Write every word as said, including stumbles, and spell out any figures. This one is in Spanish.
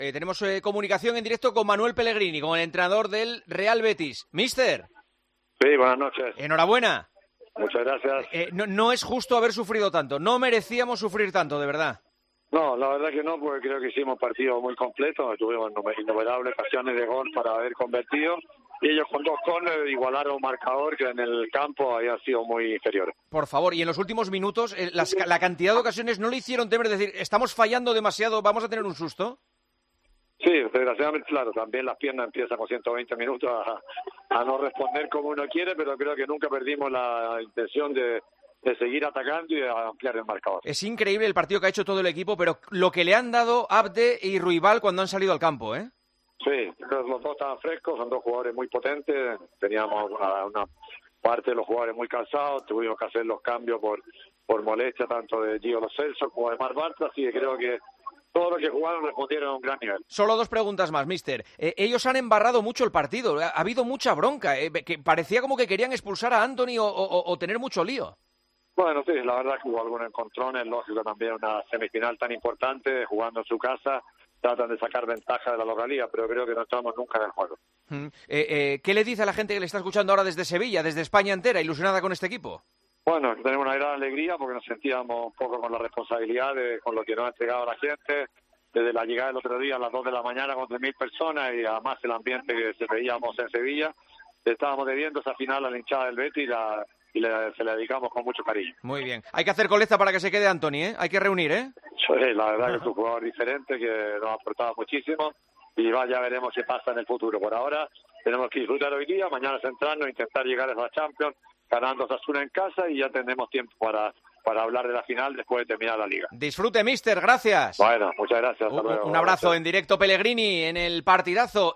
Eh, tenemos eh, comunicación en directo con Manuel Pellegrini, con el entrenador del Real Betis. Mister. Sí, buenas noches. Enhorabuena. Muchas gracias. Eh, no, no es justo haber sufrido tanto, no merecíamos sufrir tanto, de verdad. No, la verdad que no, porque creo que hicimos un partido muy completo, tuvimos innumerables ocasiones de gol para haber convertido, y ellos con dos corners igualaron un marcador que en el campo había sido muy inferior. Por favor, y en los últimos minutos, eh, las, la cantidad de ocasiones no le hicieron temer, decir, estamos fallando demasiado, vamos a tener un susto. Sí, desgraciadamente, claro, también las piernas empiezan con ciento veinte minutos a, a no responder como uno quiere, pero creo que nunca perdimos la intención de, de seguir atacando y de ampliar el marcador. Es increíble el partido que ha hecho todo el equipo, pero lo que le han dado Abde y Ruibal cuando han salido al campo, ¿eh? Sí, los dos estaban frescos, son dos jugadores muy potentes, teníamos una, una parte de los jugadores muy cansados, tuvimos que hacer los cambios por, por molestia tanto de Gio Lo Celso como de Marc Bartra, así que creo que todos los que jugaron respondieron a un gran nivel. Solo dos preguntas más, mister. Eh, ellos han embarrado mucho el partido, ha, ha habido mucha bronca, eh, que parecía como que querían expulsar a Antony o, o, o tener mucho lío. Bueno, sí, la verdad que hubo algunos encontrones, lógico también una semifinal tan importante, jugando en su casa, tratan de sacar ventaja de la localidad, pero creo que no estamos nunca en el juego. Mm. Eh, eh, ¿Qué le dice a la gente que le está escuchando ahora desde Sevilla, desde España entera, ilusionada con este equipo? Bueno, tenemos una gran alegría porque nos sentíamos un poco con la responsabilidad de con lo que nos ha entregado la gente, desde la llegada del otro día a las dos de la mañana con tres mil personas y además el ambiente que se veíamos en Sevilla. Estábamos debiendo esa final a la hinchada del Betis y, la, y le, se la dedicamos con mucho cariño. Muy bien. Hay que hacer colecta para que se quede Antony, ¿eh? Hay que reunir, ¿eh? Sí, la verdad que es un jugador diferente que nos ha aportado muchísimo y va, ya veremos qué pasa en el futuro. Por ahora tenemos que disfrutar hoy día, mañana centrarnos, intentar llegar a la Champions, ganando Osasuna en casa y ya tendremos tiempo para, para hablar de la final después de terminar la Liga. Disfrute, mister, gracias. Bueno, muchas gracias. Hasta un, luego. un abrazo Gracias. En directo, Pellegrini, en el partidazo.